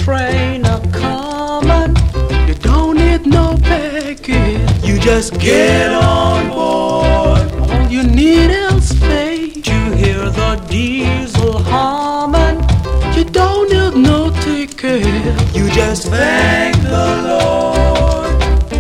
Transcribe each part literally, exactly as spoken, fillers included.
train a coming. You don't need no package, you just get on board. All you need is faith to hear the diesel humming. You don't need no ticket, you just thank the Lord.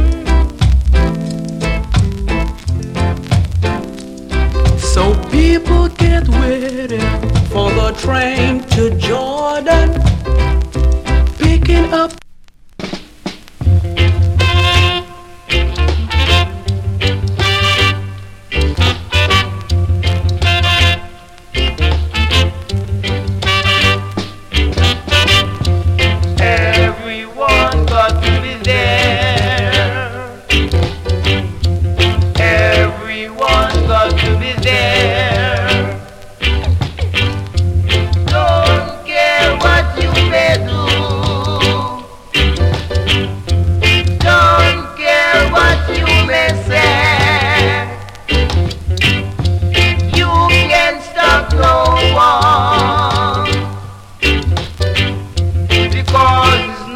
So people get ready for the train to Jordan, picking up